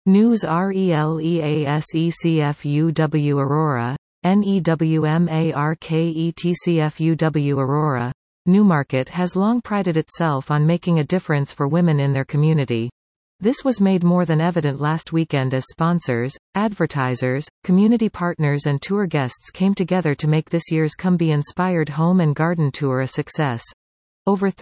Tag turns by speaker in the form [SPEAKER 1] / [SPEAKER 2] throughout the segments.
[SPEAKER 1] News RELEASECFUW Aurora, NEWMARKETCFUW Aurora. Newmarket has long prided itself on making a difference for women in their community. This was made more than evident last weekend as sponsors, advertisers, community partners and tour guests came together to make this year's Come Be Inspired Home and Garden Tour a success. Over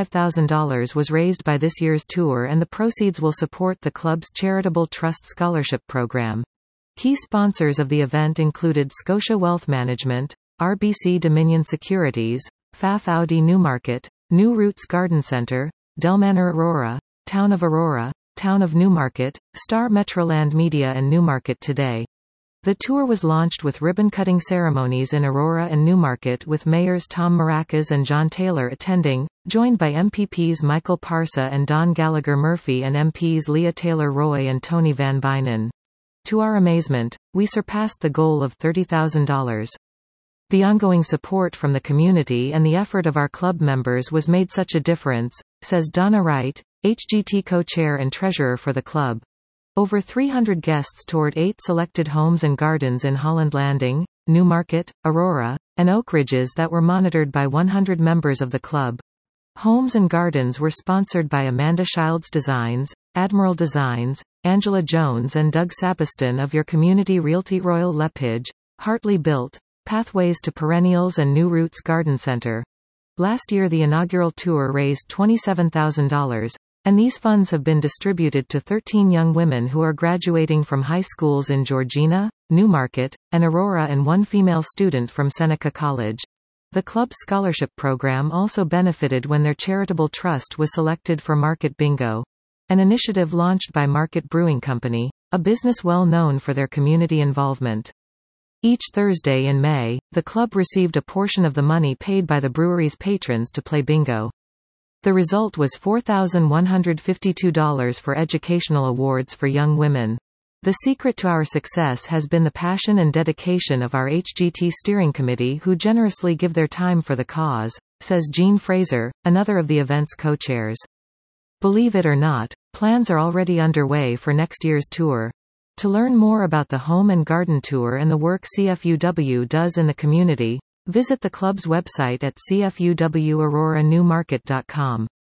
[SPEAKER 1] $35,000 was raised by this year's tour, and the proceeds will support the club's charitable trust scholarship program. Key sponsors of the event included Scotia Wealth Management, RBC Dominion Securities, Pfaff Audi Newmarket, New Roots Garden Center, Delmanor Aurora, Town of Aurora, Town of Newmarket, Star Metroland Media and Newmarket Today. The tour was launched with ribbon-cutting ceremonies in Aurora and Newmarket, with mayors Tom Maracas and John Taylor attending, joined by MPPs Michael Parsa and Don Gallagher Murphy and MPs Leah Taylor-Roy and Tony Van Bynen. To our amazement, we surpassed the goal of $30,000. The ongoing support from the community and the effort of our club members was made such a difference, says Donna Wright, HGT co-chair and treasurer for the club. Over 300 guests toured 8 selected homes and gardens in Holland Landing, Newmarket, Aurora, and Oak Ridges that were monitored by 100 members of the club. Homes and gardens were sponsored by Amanda Childs Designs, Admiral Designs, Angela Jones and Doug Sabiston of Your Community Realty, Royal Lepage, Hartley Built, Pathways to Perennials and New Roots Garden Center. Last year the inaugural tour raised $27,000. And these funds have been distributed to 13 young women who are graduating from high schools in Georgina, Newmarket, and Aurora, and 1 female student from Seneca College. The club's scholarship program also benefited when their charitable trust was selected for Market Bingo, an initiative launched by Market Brewing Company, a business well known for their community involvement. Each Thursday in May, the club received a portion of the money paid by the brewery's patrons to play bingo. The result was $4,152 for educational awards for young women. The secret to our success has been the passion and dedication of our HGT steering committee, who generously give their time for the cause, says Jean Fraser, another of the event's co-chairs. Believe it or not, plans are already underway for next year's tour. To learn more about the Home and Garden Tour and the work CFUW does in the community, visit the club's website at cfuwaurora.newmarket.com.